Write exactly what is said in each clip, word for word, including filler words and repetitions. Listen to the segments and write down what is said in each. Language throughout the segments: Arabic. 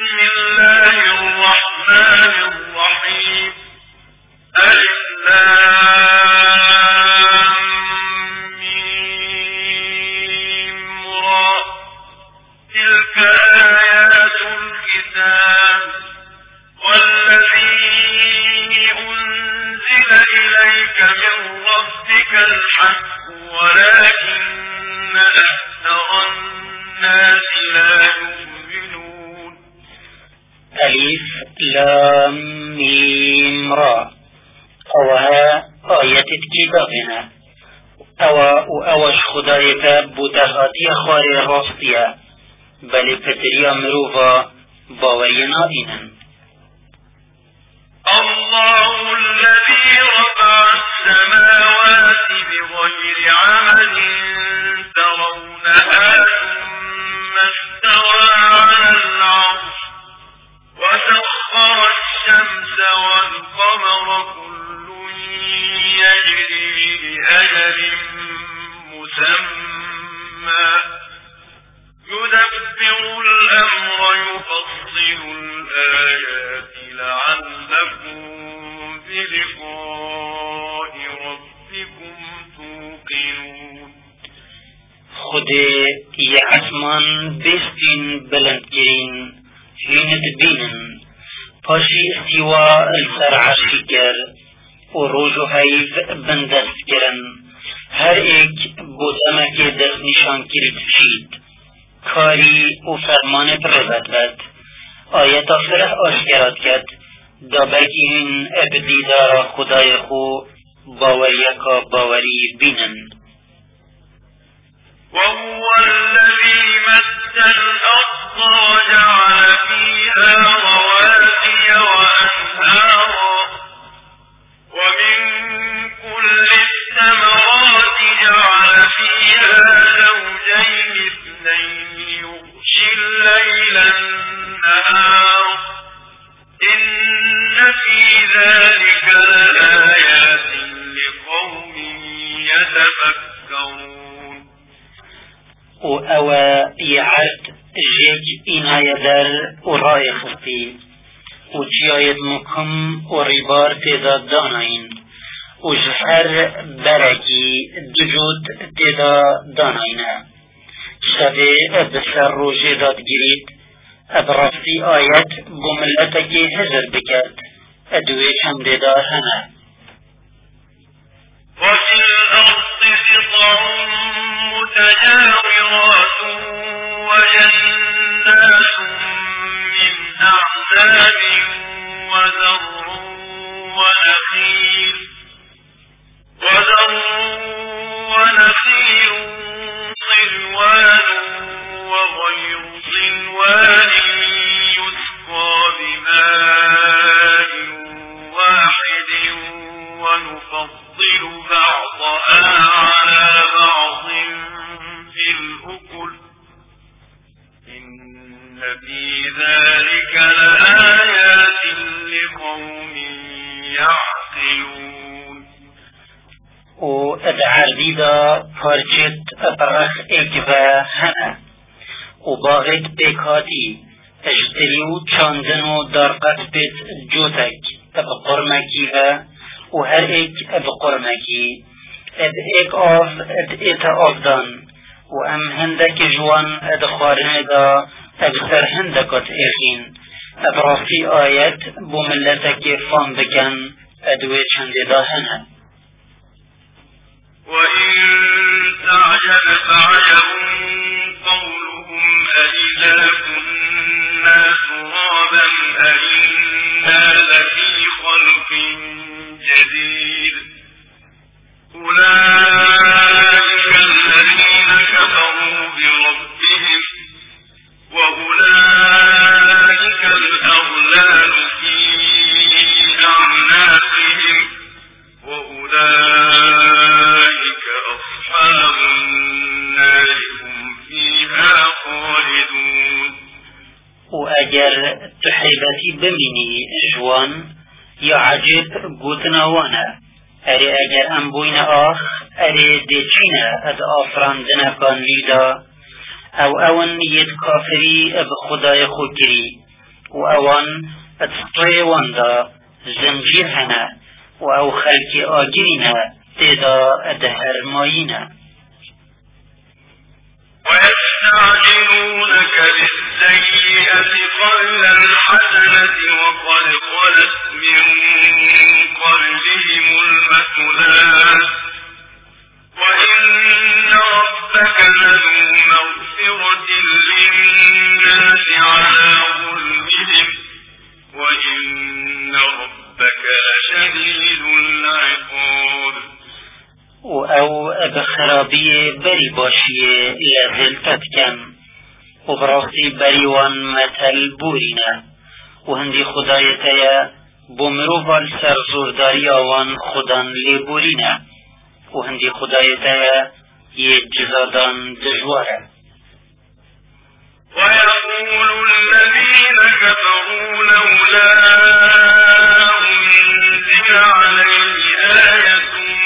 بسم الله الرحمن الرحيم ألف لام ميم را تلك آيات الكتاب والذي أنزل إليك من ربك الحق ولكن أكثر الناس لا يؤمنون. ألف لام ميم را اوها آیت کتابنا او اوش خدایت بودغاتی خواری راستیه بلی پتریا مروفا باورینا اینن. الله الذي رفع السماوات بغير عمد ترونها ثم استوى على العرش وسخر الشمس والقمر كل يجري لأجل مسمى يدبر الأمر يفصل الآيات لعلكم بلقاء ربكم توقنون. خود ی اسمان بستین بلند کرین هینت بینن پاشی استوا السر عرشی کر و روز و حیف بندست کرن هر ایک بودمک دست نشان کرد شید کاری و فرمان پرزد بد آیت فرح آشکرات کد دابرکی هین ابدیدار خدای خو باوریکا باوری بینن. وهو الذي مد الأرض وجعل فيها رواسي وأنهارا ومن كل الثمرات جعل فيها زوجين اثنين يغشي الليل النهار إن في ذلك لآيات لقوم يتفكرون. و او یعرد جيج اینای در و رای خستی و جیاید مکم و ریبار تیدا داناین و جهر برکی دجود تیدا داناینه شبه بسر روژه داد گرید ابرفتی آیت بملتکی هزر بکرد ادوی چند دا هنه. وفي الأرض قطع متجاورات وجنات من أعناب وزرع ونخيل وزرع ونخيل صنوان وغير صنوان يسقى بماء واحد ونفضل بعضها على بعض في الأكل إن في ذلك لآيات لقوم يعقلون. و ادعردی دا پرچت ابرخ اکبه هنه و باغت بکاتی اجتریو چاندن و درقت بیت جوتک اب قرمکی و هر ایک اب قرمکی اب ایک آف اب ایت آفدان و ام هندک جوان اد خوارن دا اب سر هندکت ایخین اب رافی آیت بملتک فان بکن ادوی چند دا هنه. وإن تعجب فعجب قولهم أإذا كنا ترابا أإنا لفي خلق جديد أولئك الذين كفروا بربهم وأولئك الأغلال في أعناقهم وأولئك أصحاب النار هم فيها خالدون. وأجر تحيبتي بميني جوان يا عجب قوتنا وانا اري اگر ام بوين آخ اري ديچينا از آفران دنکان ليدا او اون يد كافري اب خدای خود كري و اوان اتسطوی واندا زنجیر هنه و او خلق آگرینه تدا ادهرمایینه. ويستعجلونك بالسيئة قبل الحسنة وقد خلت من قبلهم المثلات وإن ربك لذو مغفرة للناس على ظلمهم وإن ربك لشديد العقاب. و او بخرابی بری باشیه لغلطت کم و براستی بریوان مثل بورینه و هندی خدایتیا بمروفال سرزورداری آوان خودان لیبورینه و هندی خدایتیا یه جزادان دجواره. ويقول الذين كفروا لولا أنزل عليه آية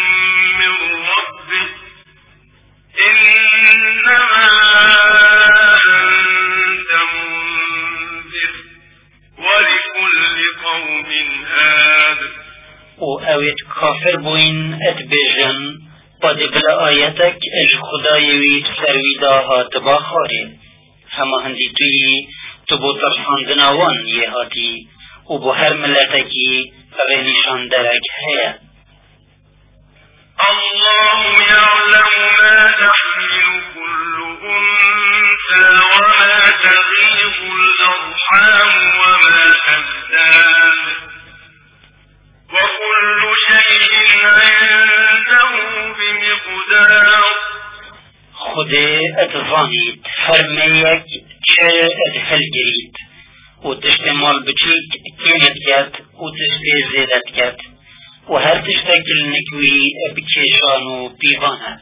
إنما أنت منذر ولكل قوم هاد. و اوید کافر بوین ات بیجن پاد بلا آیتک اج خدایوی سرویدا هات با خاره همه هندی توی تو بو ترساندناوان یه هاتی و بو هر ملتکی غینشان درک هیا. الله يعلم ما تحمل كل أنثى وما تغيظ الأرحام وما تزداد وكل شيء عنده بمقدار. خود اتظانید فرمیک چه ادهل گرید و تشتمال بچیک کینت کت و تشتی زیدت کت و هر تشتکل نکوی بکیشان و پیوانه.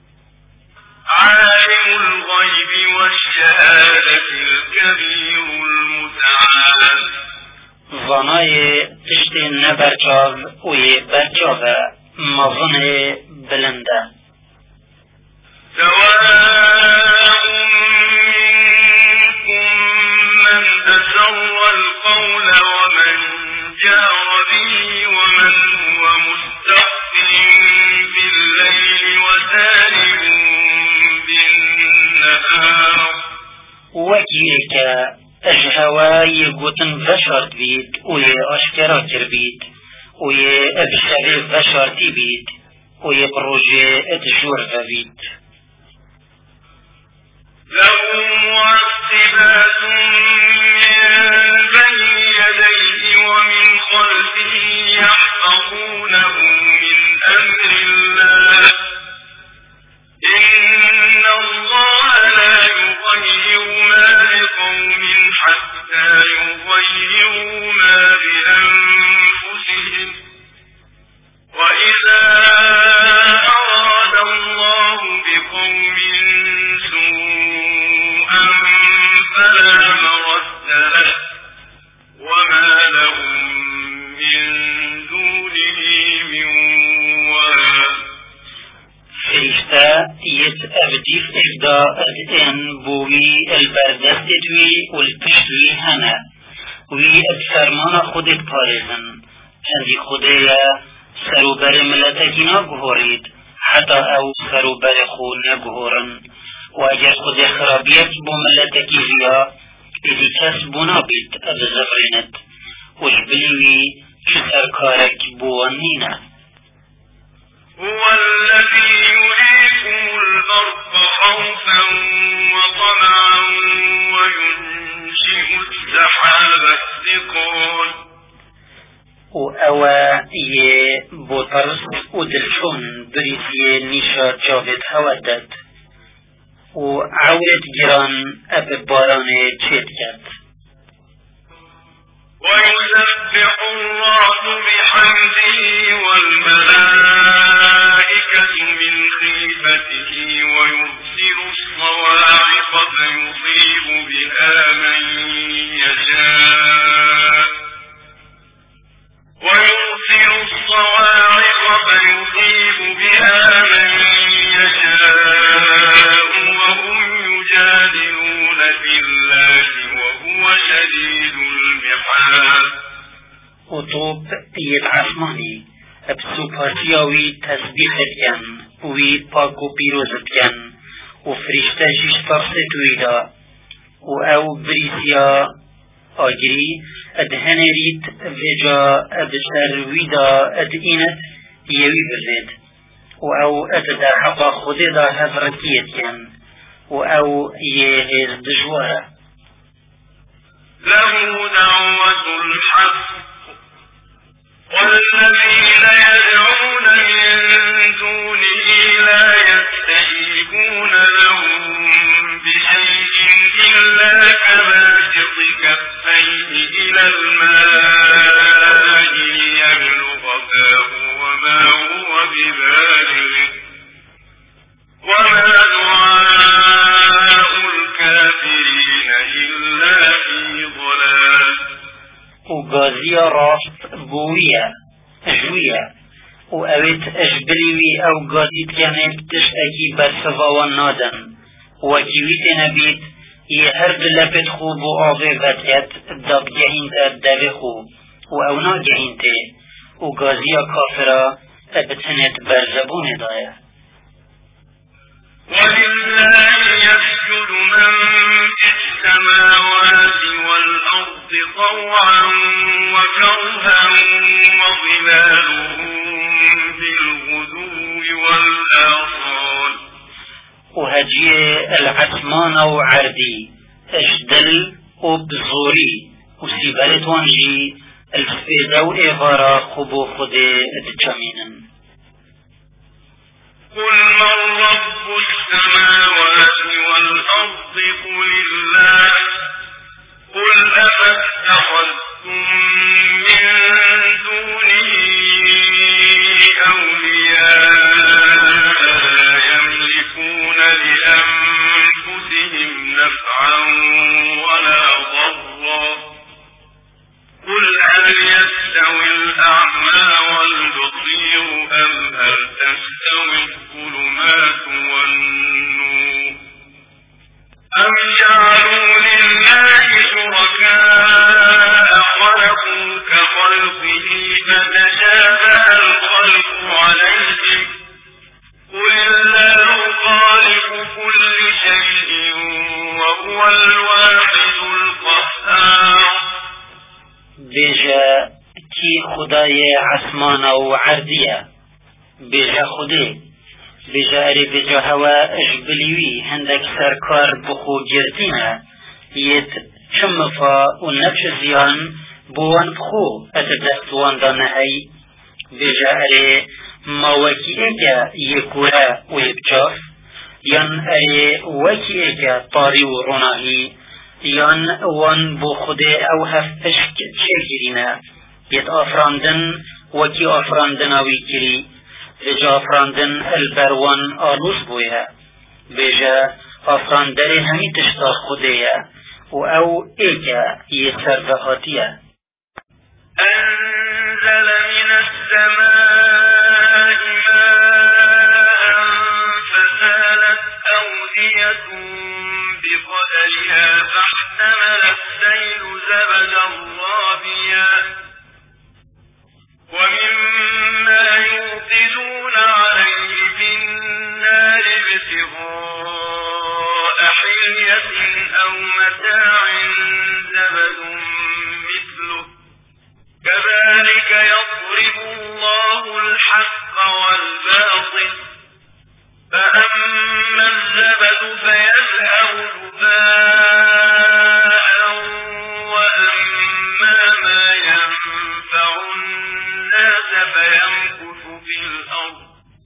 عالم الغیب والشهادة الكبير المتعال. زانای تشت نبرچاو و ی برچاوه مظن بلنده. سواء منكم من أسر القول ومن جار به ومن هو مستخف بالليل وسارب بالنهار. وكيك اجهواي قوتن بشارت بيت وي اشكرا كربيت وي ابشاري بشارتي بيت وي بروجي اتجور بيت. له معقبات من بين يديه ومن خلفه يحفظونه من أمر الله إن الله لا يغير ما بقوم حتى يغيروا ما بأنفسهم وإذا أراد الله بقوم سوءا فلا مرد له وما لهم من دونه من وال. فرشتة يت أبديف إفدا أدئن بوي البردستوي والبشتوي هنا وي أبسرمان خودت پارزن هندي خوديا سروبر ملتكينا گهورید حتى او سروبر خو نگهورن و اگر خود خرابیت بو ملتکی زیا ایدی کس بونا بید ابزغرینت وش بلیوی چه سرکارک بوانینه. هو الذي يريكم البرق خوفا وطمعا وينشئ السحاب الثقال. و اوا يه بوترس و دلشون بريسيه نيشا جاوت هودت و عورت جران اب باران چيت كت. ويسبح الرعد بحمده والملائكة من خيفته ويرسل الصواعق فيصيب بها من يشاء ويرسل الصواعق فيصيب بها من يشاء وهم يجادلون في الله وهو شديد المحال. الجحام وطوب يتعصماني بسو بارتياوي تسبيح الكن وي باكو بيروز الكن وفرشتا جيش ترسط ويدا وأو بريسيا أجري أدهن ريت فيجا أبسر ويدا أدئينت يوي برد وأو أددا حقا خددا هفركيت كن وأو يهز دجوارة له دعوة الحق والذين يدعون من دونه لا يستجيبون لهم بشيء إلا كباسط كفيه إلى الماء ليبلغ فاه وما هو ببالغه وما دعاء الكافرين إلا في ضلال وغازية راست بوية جوية وأويت أجبليوي أو غازيت كانت تشتكي برسفاوان نادن وكيويت نبيت يهرد لبت خوب وآغي فتيت داب جهنت دابي خوب وأونا جهنت وغازية كافرة أبتنت برزبون دايا ولله يسجد من في السماوات والأرض طوعا وكرها وظلالهم بالغدو والآصال وهجي العثمان وعردي اجدل وبزوري وسيبالت وانجي الفيدا وإغارة خبو خدي اتجامينا قل من رب السماوات والأرض قل الله قل أفاتخذتم من دونه أولياء لا يملكون لأنفسهم نفعا ولا ضرا قل هل يستوي الأعمى والبصير أم هل تستوي الظلمات والنور أم جعلوا لله شركاء خلقوا كخلقه فتشابه الخلق عليهم قل الله خالق كل شيء وهو الواحد القهار بيجا كي خداي عثمان وعردية بيجا خدي بيجا اري بيجا هوا اجبليوي هندك سركار بخو جرتينا يت شمفا ونفش زيان بوان بخو اتدست وان دانهي بيجا اري ما وكي ايكا يكورا ويبجاف ين اري وكي ايكا طاري وروناهي یان وان بو خودی او هفتشک چگیرینا یت آفراندن وکی آفراندن آوی کری بجا آفراندن البروان آلوز بویا بجا آفراندن همی تشتا خودیا و او ایکا یسر بخاتیا أنزل من السماء ماء فسالت أودية بقدرها فاحتمل السيل زبدا رابيا ومما يوقدون عليه في النار ابتغاء حلية أو متاع زبد مثله كذلك يضرب الله الحق والباطل فأما الزبد فيذهب جفاء وأما ما ينفع الناس فيمكث في الأرض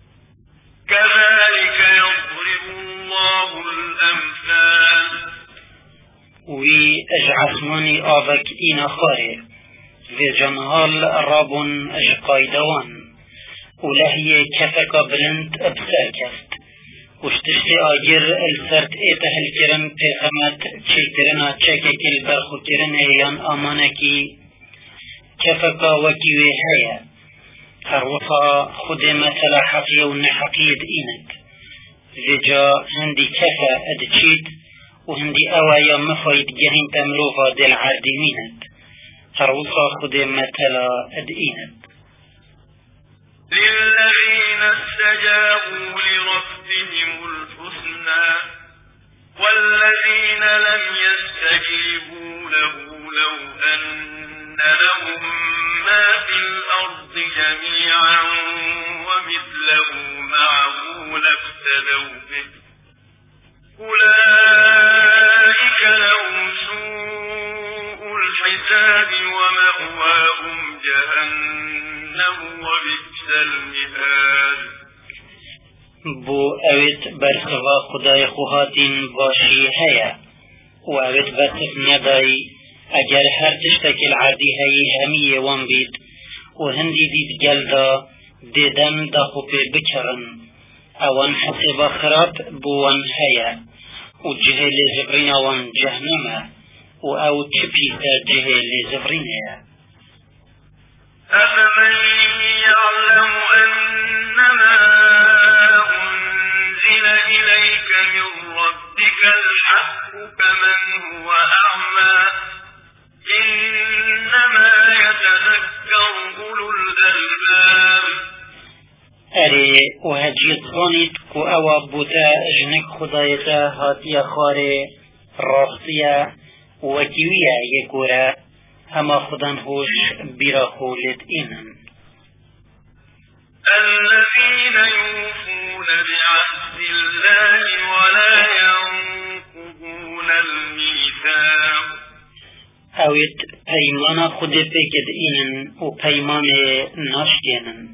كذلك يضرب الله الأمثال وی اجعثمانی آوک این خاره و جنهال رابون اجقایدوان و لحی کفک بلند ابسر کست وشتشت آجر السرت ایتهل کرن پیغمت چل کرنا چکک البرخو کرن ایان آمانکی کفک وکیوی حیا هر وفا خود مثلا حقی و نحقید اینت و جا هندی کفا ادچید وهندي أوايا مفايد جهين تملوفا دل عرديمينت هروسا خود مثلا ادئينت للذين استجابوا لربهم الحسنى والذين لم يستجيبوا له لو أن لهم ما في الأرض جميعا ومثله معه لافتدوا به أولئك لهم سوء الحساب ومأواهم جهنم وبئس المهاد. بو اوید برخوا خدای خوهاتین باشی هیا و اوید وصف ندای اگر هر تشتک العردی هی همیه وان بید و هندی دید گلدا دیدن دا خوبه بکرن اوان حسب خراب بوان هیا و جهل زبرین اوان جهنم و او چپیتا جهل زبرین هیا. أفمن يعلم أنما أنزل إليك من ربك الحق كمن هو أعمى إنما يتذكر أولو الألباب. اره و هجیت خانید که او بوتا جنک خدایتا هاتیا خاره راستیا و کیویا یکورا اما خدان هوش بیرا خولد اینن. الذين يوفون بعهد الله ولا ينقضون الميثاق. اوید پیمان خود پیکد اینن و پیمان ناشتینن.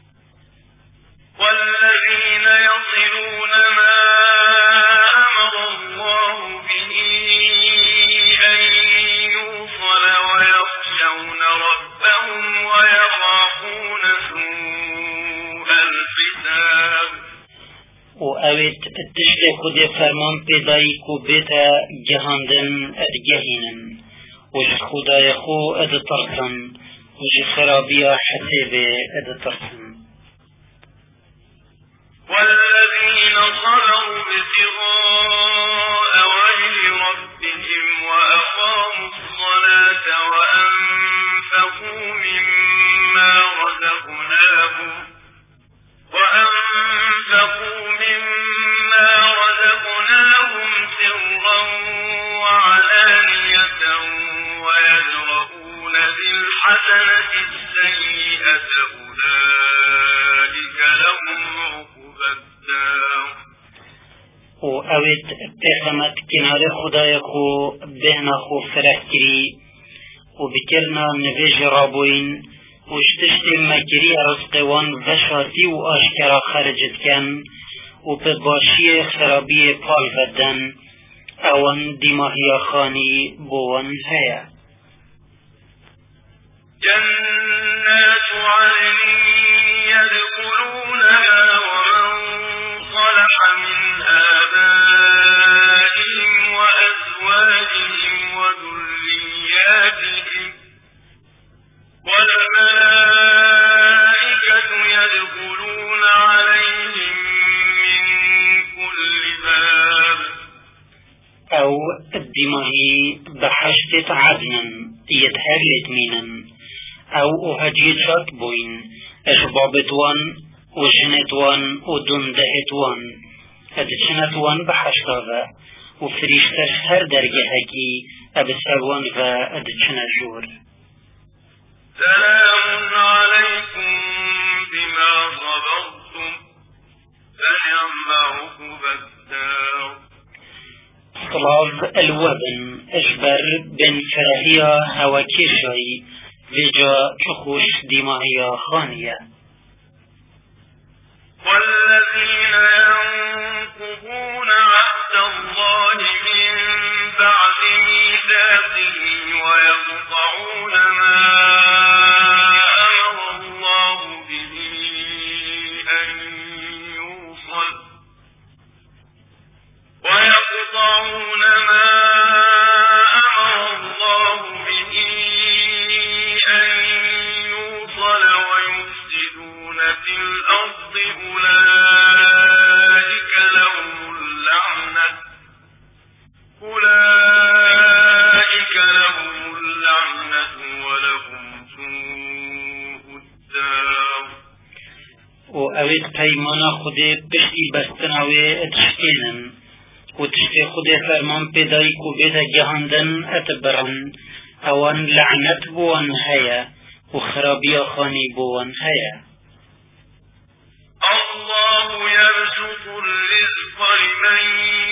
والذين يصلون ما أمر الله به أن يوصل ويخشون ربهم ويخافون سوء الحساب. و اوید تشت خود فرمان پیدایی کو بیتا جهاندن ادگهینن و جه خدای خو ادترسن و جه خرابیا حسیب ادترسن. والذين صبروا ابتغاء وجه ربهم وأقاموا الصلاة وأنفقوا مما رزقناهم وأنفقوا مما رزقناهم سرا وعلانية ويدرؤون بالحسنة السيئة أولئك لهم عقبى الدار. و اوید پیغمت کنار خدای خو بهنا خو فرح کری و بکرنا نویج رابوین و اشتشت مکری رزق وان وشاتی و آشکرا خرجت کن و به باشی خرابی پال بدن اوان دیماهی خانی بوان هیا. جنات عدن يدخلونها ومن صلح من آبائهم وأزواجهم وذرياتهم والملائكة يدخلون عليهم من كل باب. او الدماهي بحشت عدنا يتهرلت مينا او اهجيشات بوين اشبابتوان وجنتوان ودندهتوان ادشنتوان بحشتاوه وفريشتر هر درجه هكي ابسوان و ادشن جور. سلام عليكم بما صبرتم فنعم عقبى الدار. صلاف الوبن اجبر بن فرهيا هواكيشاي وجا چخوش دماغيا خانية. والذين ينقضون عهد الله من بعد ميثاقه ويقطعون ما أمر الله به أن يوصل ويقطعون ما أمر الله به أن يوصل ويفسدون في الأرض أولئك لهم اللعنة أولئك لهم اللعنة و اوید پیمانا خود پشتی بستناوی اتشتینن و تشتی خود فرمان پیدایی کو بیتا جهاندن اتبرن اوان لعنت بوان هیا و خرابی خانی بوان هیا. الله يرزق الرزق لمن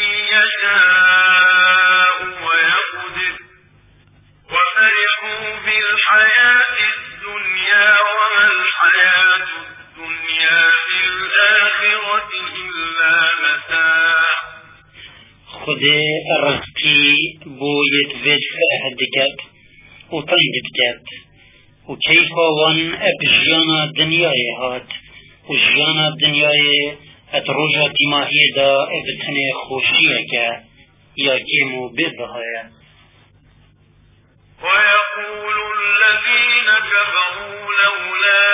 يشاء ويقدر وفرحوا بالحياة الدنيا وما الحياة الدنيا في الآخرة إلا متاع. خود رزقی بو يتفيد فرح دكات و طنج دكات و كيف وان ابجانا دنياي هات و جانا دنیای اتروجا تیماهی دا ابتنه خوشیه که یا کیمو بذهایه. ويقول الذين كفروا لولا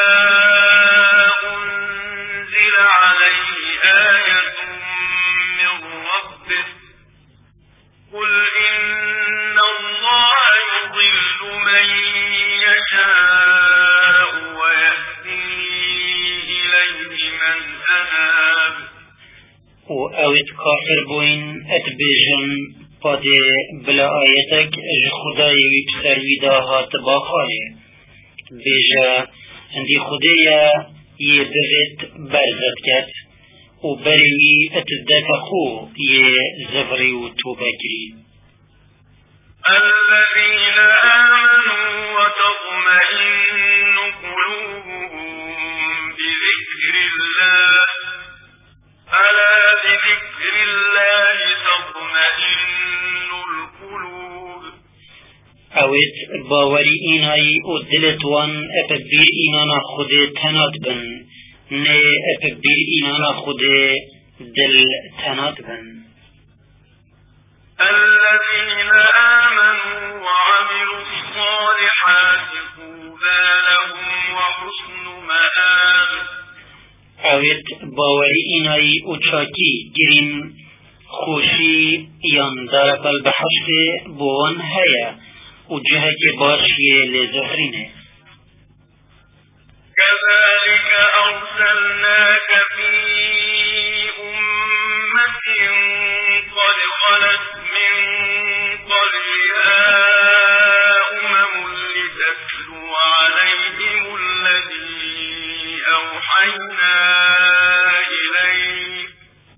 أنزل عليه آية من ربه قل إن الله يضل من يشاء ويهدي و اوید کافر بوین اتبیجن پاده بلا آیتک اج خدای بسروی داهات باخاله بیجا اندی خدای یه بغیت برزد کت و بریوی اتدک خو یه زفری و توبه کری. الذين آمنوا وتطمئن قلوبهم بذكر الله ألا بذكر الله تطمئن القلوب. اوید باوری اینایی و دلت وان اپبیر اینانا خود تنات بن نه اپبیر اینانا خود دل تنات بن. الذين آمنوا وعملوا الصالحات طوبى لهم وحسن مآب. اوید باوری اینایی و چاکی گرین خوشی یان دارک البحث بوان هیا و جهه که باشیه لزهرینه. كذلك أرسلناك في أمة قد خلت من قبلها أمم لتتلو عليهم الذي أوحينا إليك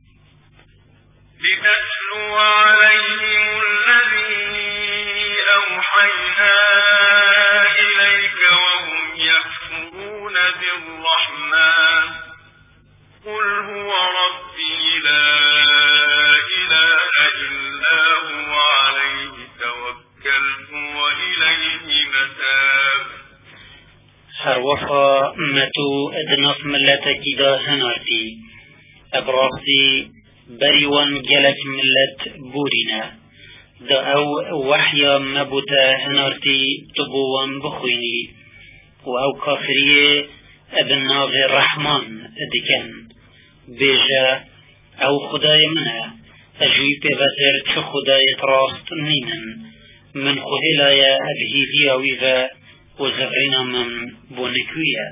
لتتلو عليهم الذي أوحينا إليك وهم يكفرون بالرحمن قل هو ربي لا إله إلا هو عليه توكلت وإليه متاب. هر وفا متو ادناف ملتك دا هنارتي ابراختي بريوان جلك ملت بورنا دا او وحيا مبوتا هنارتي تبوان بخويني و او كافرية ابناف الرحمن ادكن بيجا او خداي منها اجوي بغزر چه خداي تراست نينن من خهلايا ابهيديا ويغا وزغرنا من بونكويا.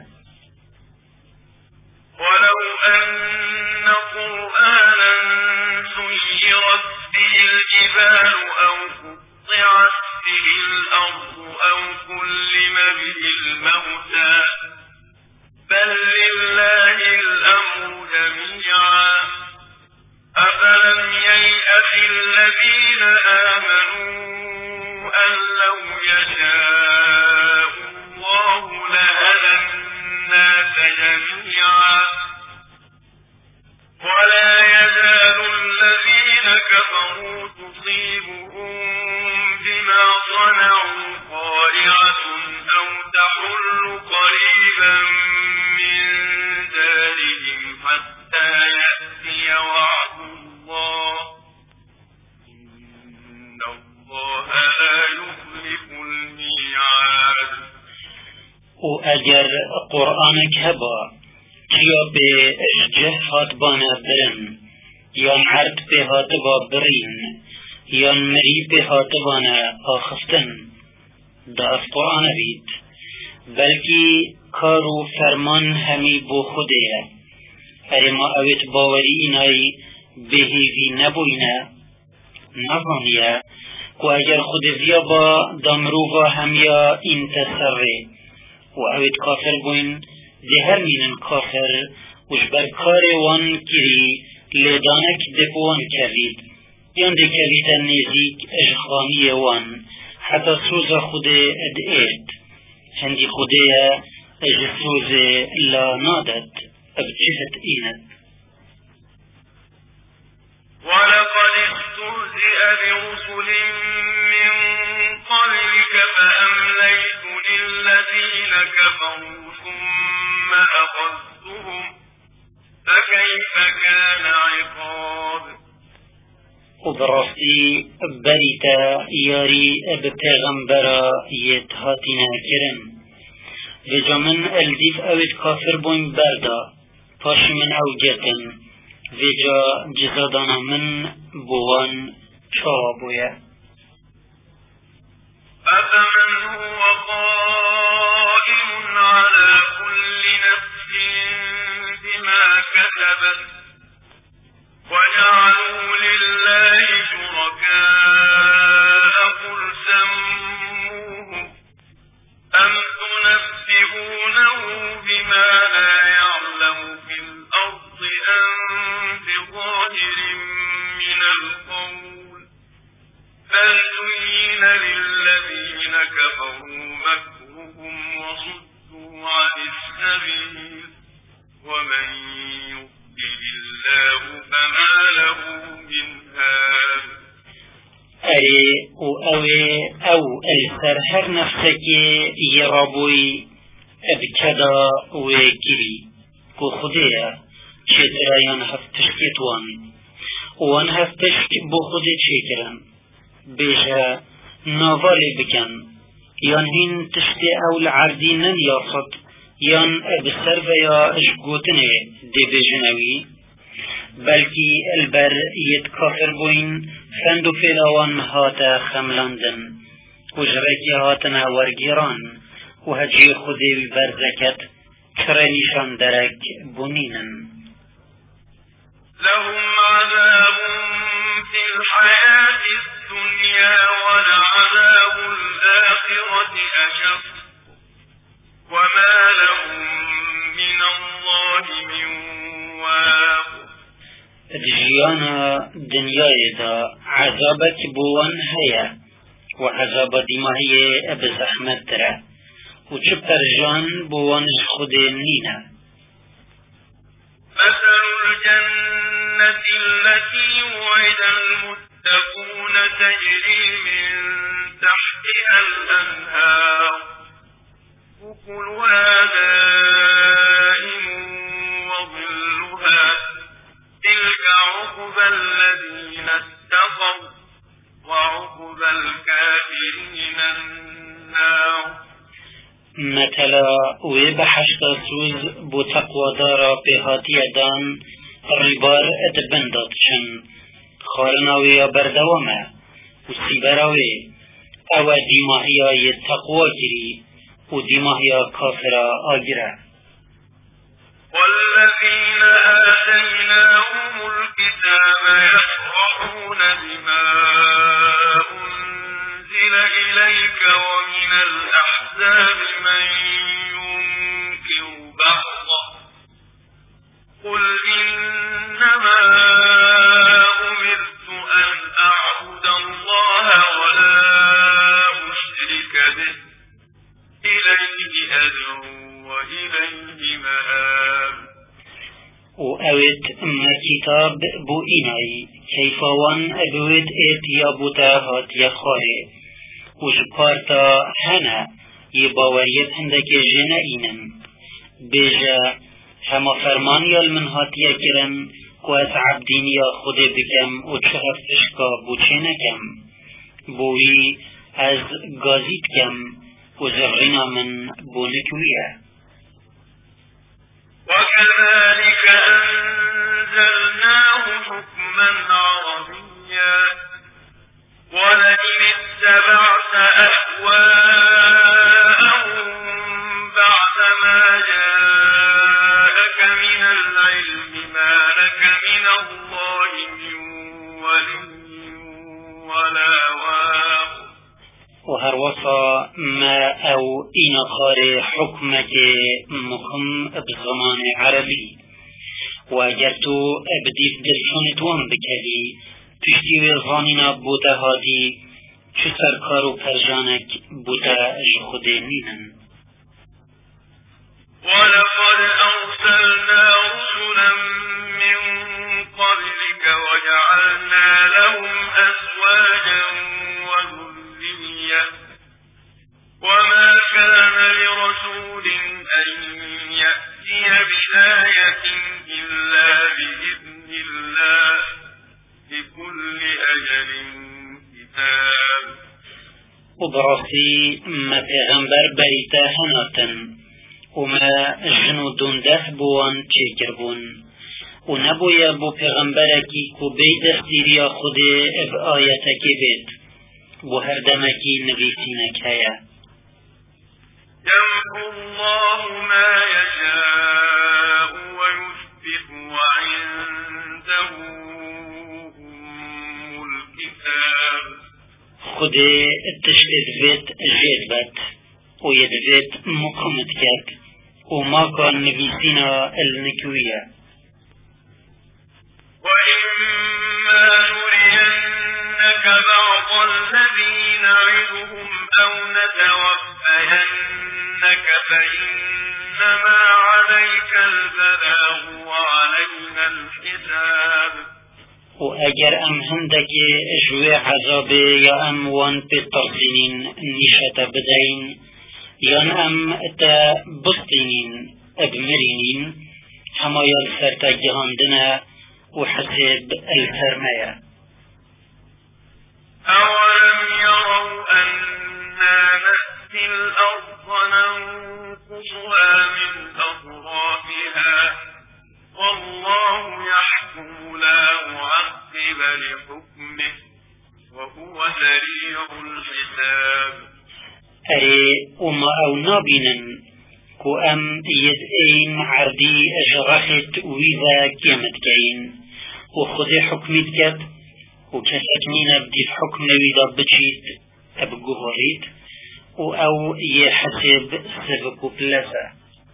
ولو أن قرآنا سيرت به الجبال أو قطعت به الأرض أو كلم به الموتى بل لله الأمر جميعا أفلم ييأس الذين آمنوا أن لو يشاء الله لهدى الناس جميعا ولا يزال الذين كفروا تصيبهم بما صنعوا قارعة أو تحل قريبا من دارهم حتى يأتي وعد الله إن الله لا يخلف الميعاد. و اگر قرآنك هبا کیا به اججه هات بانا برن یا عرد به هات با برین یا مری به هات بانا آخفتن دا از قرآن بید بلکی کارو فرمان همی بو خوده ارما اویت باوری اینای بهیوی نبوینه نظانیه که اگر خود ویا با دامروغا همیا این تسره و اویت کافر بوین ده هر مینن کافر وش برکار وان کری لیدانک دپوان کرید یان ده کریتا نیزیک اجخانی وان حتی سوز خود ادئیت هندی خوده اج سوز لا نادت ابجهت اینت. ولقد استهزئ برسل من قبلك فأمليت للذين كفروا ثم أخذتهم فكيف كان عقاب. وبراستی بریتا یاری بپیغمبرا یتهاتینا کرن وجا من الدیف اوید کافر بوین بردا پاش من او جتن وجا جزادانا من بوان چا بویا. أفمن هو قائم على كل نفس بما كسبت وجعلوا لله شركاء قل سموهم أم تنبئونه بما لا يعلم في الأرض أم بظاهر من القول بل زين للذين كفروا مكرهم وصدوا عن السبيل ومن يضلل الله فما له من هاد. اري او اوي او السر هر نفسك يرابوي ابكدا وكري كو خديا شترايان هفتشكت وان وان هفتشك بو خدي شكرا بيجا نوالي بكن يان هين تشتي او العردين ياصد يان بسر ويا اشقوتني دي بيجنوي بلكي البر يتكافر بوين فندو فيلاوان هاتا خملاندن وجركي هاتنا ورگيران وهجي خدي برزكت كرنيشان درك بنينن. لهم عذاب في الحياة الدنيا ولعذاب الآخرة أشق وما لهم من الله من واق. جيانا دنياي دا عذابك بوان هيا وعذاب ديما هي بزحمت ترى وشبتر جان بوان خدين نينا. مثل الجنة التي وعد المتقون تجري من تحتها الأنهار أكلها دائم وظلها تلك عقبى الذين اتقوا وعقبى الكافرين النار. مثلا ويبحشت سوز بو تقوى دارا بهاتي دان ربار اتبندت شن خارناوي بردوما وسيبراوي او ديماهيا يتقوى جري وديماهيا كافرا آجرا. والذين آتيناهم الكتاب يفرحون بما أنزل إليك ومن الأحزاب من ينكر بعضه قل إنما أمرت أن أعبد الله ولا أشرك به إليه أدعو وإليه مآب. وأوت ما كتاب بو إناي كيف وان أبوت إت يا بوتاهات يا خاري وشبارتا هنا يباوريت عندك جنائنا بيجا هما فرمان يالمنهات يا كرم كواس عبدين يا خود بكم وشهفتشكا بوچينكم بوي از غازيت كم وزغرنا من بونكوية. وكذلك أنزلناه حكما عربيا ولئن اتبعت أهواءهم بعدما جاءك من العلم وصا ما أو إنقار حكمك مخم بزمان عربي وأجر تو أبديف دلشونتوان بكلي تشتي وزانينا بودا هادي چو سرکار و پرجانک بودا جخودینینن. ولقد أرسلنا رسلا من قبلك وجعلنا لهم أزواجا وذرية وما كان لرسول أن يأتي بآية إلا بإذن الله لكل أجل كتاب. وبراسي ما پیغمبر بریتا هناتن وما جنودون ده بوان چکر بون و نبویا بو پیغمبرکی کو بی دستیریا خود اب آیتکی بید بو هر دمکی نویسینک هیا. يمحو الله ما يشاء ويثبت وعنده أم الكتاب. خود تشتد بيت جيد بات ويدفت مقامت كات وما كان نبيسنا النكوية. وإما نرينك بعض الذين نعدهم أو نتوفينك فإنما عليك البلاغ وعلينا الحساب. وأجر أم هندك جوي عذاب يا أم وان بالترسينين نشة بدين يا أم تا بسطينين أبمرينين هما يلسر تجهاندنا وحسب الفرمية. أولم يروا أنا نأتي الأرض ننقصها من أطرافها والله يحكم لا معقب لحكمه وهو سريع الحساب. أري وما أو نابينا كو أم يدئين عردي أجرخت وإذا كيمت كين وخذ حكمت كت وكسكنين بدي حكم وإذا بجيت أبقهريت أو يحسب سبك بلسا.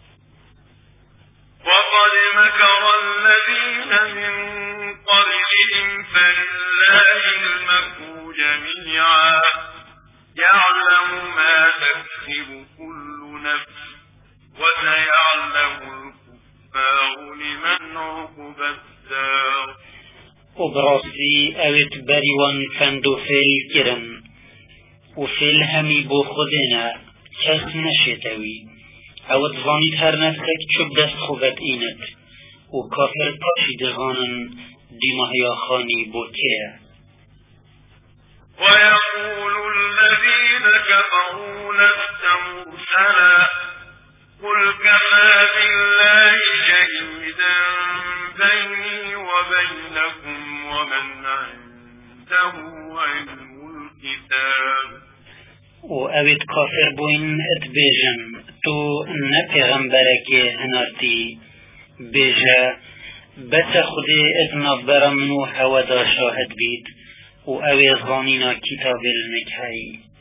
وقد مكر الذين من قبلهم فلله المكر جميعا يعلم ما تكسب كل نفس وسيعلم الكفار لمن عقب الدار. وبراسي أوت بريوان فندو في الكرم وفي الهمي بو خدنا كس نشتوي او تظانيت هر نفسك چوب دست خوبت اينت و كافر تاشي دغانن ديما هيا خاني بوتيه. ويقول الذين كفروا لست مرسلا قل كفى بالله شهيدا بيني وبينكم ومن عنده علم الكتاب. و اوید کافر بوین ات بیجن تو نه پیغمبرک هنارتی بیجا بس خودی ات نفبر منو هوا دا شاهد بید و اوی زانینا کتاب المکهی.